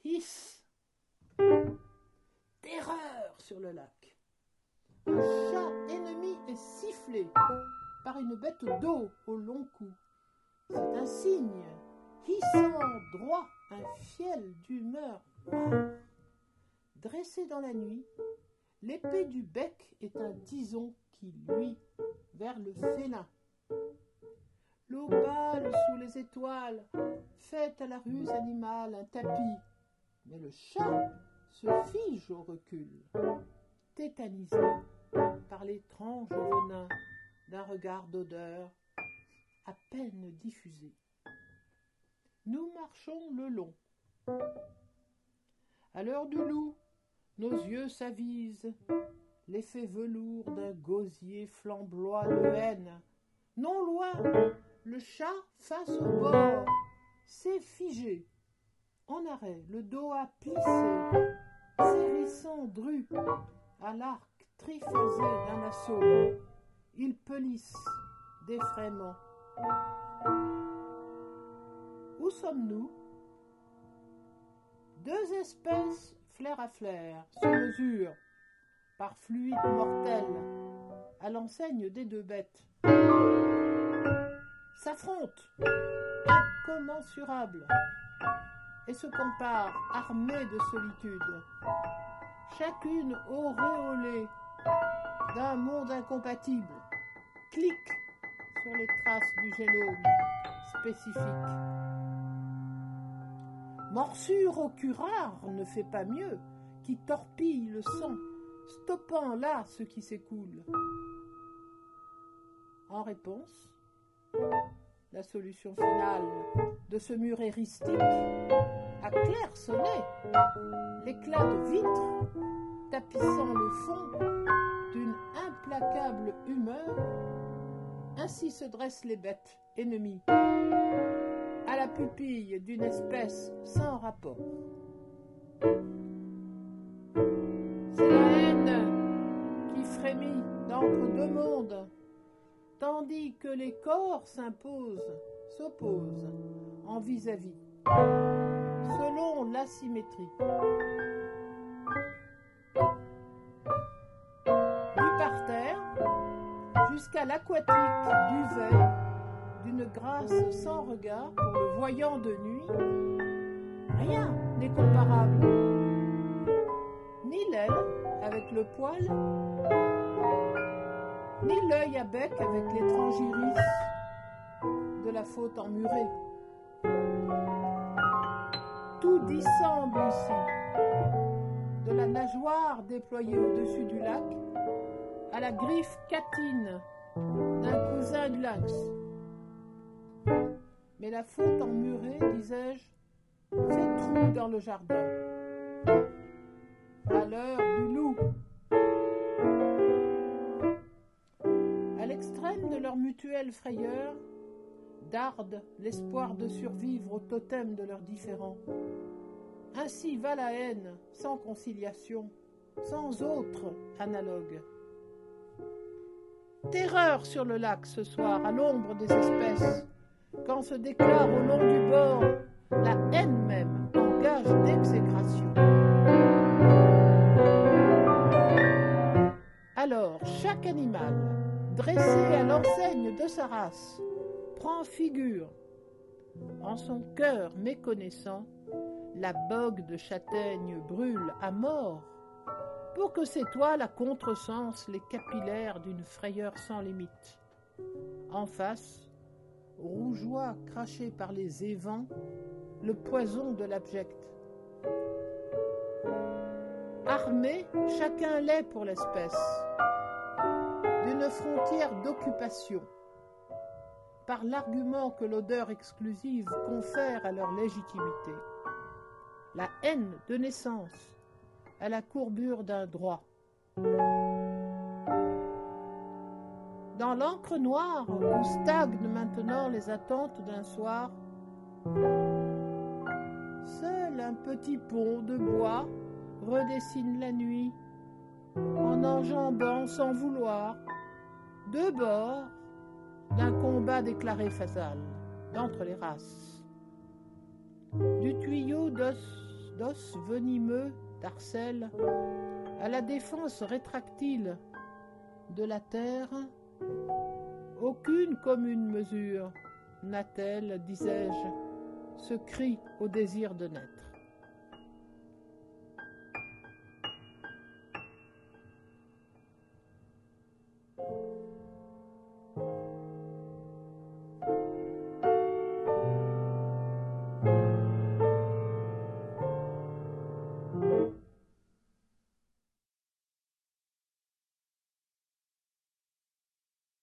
Hiss! Terreur sur le lac. Un chat ennemi est sifflé par une bête d'eau au long cou. C'est un signe, hissant droit, un fiel d'humeur. Dressé dans la nuit, l'épée du bec est un tison qui luit vers le félin. L'eau pâle sous les étoiles fait à la ruse animale un tapis, mais le chat se fige au recul, tétanisé par l'étrange venin d'un regard d'odeur à peine diffusé. Nous marchons le long. À l'heure du loup, nos yeux s'avisent l'effet velours d'un gosier flamboie de haine. Non loin, le chat face au bord s'est figé, en arrêt, le dos à plisser, s'hérissant dru à l'arc triphasé d'un assaut. Il pelisse d'effraiement. Où sommes-nous? Deux espèces, flair à flair, se mesurent par fluide mortel à l'enseigne des deux bêtes. S'affrontent, incommensurables, et se comparent, armées de solitude, chacune auréolée d'un monde incompatible, clique sur les traces du génome spécifique. Morsure au curare ne fait pas mieux, qui torpille le sang, stoppant là ce qui s'écoule. En réponse, la solution finale de ce mur éristique a clairsonné, l'éclat de vitre tapissant le fond d'une implacable humeur. Ainsi se dressent les bêtes ennemies à la pupille d'une espèce sans rapport. C'est la haine qui frémit d'entre deux mondes, tandis que les corps s'opposent en vis-à-vis, selon l'asymétrie. Du parterre jusqu'à l'aquatique duvet, d'une grâce sans regard pour le voyant de nuit, rien n'est comparable. Ni l'aile avec le poil, ni l'œil à bec avec l'étrange iris de la faute emmurée. Tout dissemble ici, de la nageoire déployée au-dessus du lac à la griffe catine d'un cousin du lynx. Mais la faute emmurée, disais-je, fait trou dans le jardin. À l'heure du loup. À l'extrême de leur mutuelle frayeur, darde l'espoir de survivre au totem de leurs différends. Ainsi va la haine, sans conciliation, sans autre analogue. Terreur sur le lac ce soir, à l'ombre des espèces, quand se déclare au long du bord la haine même, en gage d'exécration. Alors, chaque animal, dressé à l'enseigne de sa race, prend figure, en son cœur méconnaissant, la bogue de châtaigne brûle à mort, pour que ses toiles à contresens les capillaires d'une frayeur sans limite. En face, rougeoie craché par les évents, le poison de l'abject. Armé, chacun l'est pour l'espèce, d'une frontière d'occupation, par l'argument que l'odeur exclusive confère à leur légitimité. La haine de naissance, à la courbure d'un droit. Dans l'encre noire où stagnent maintenant les attentes d'un soir, seul un petit pont de bois redessine la nuit, en enjambant sans vouloir deux bords d'un combat déclaré fatal d'entre les races. Du tuyau d'os d'os venimeux d'Arcelle, à la défense rétractile de la terre, aucune commune mesure n'a-t-elle, disais-je, ce cri au désir de naître.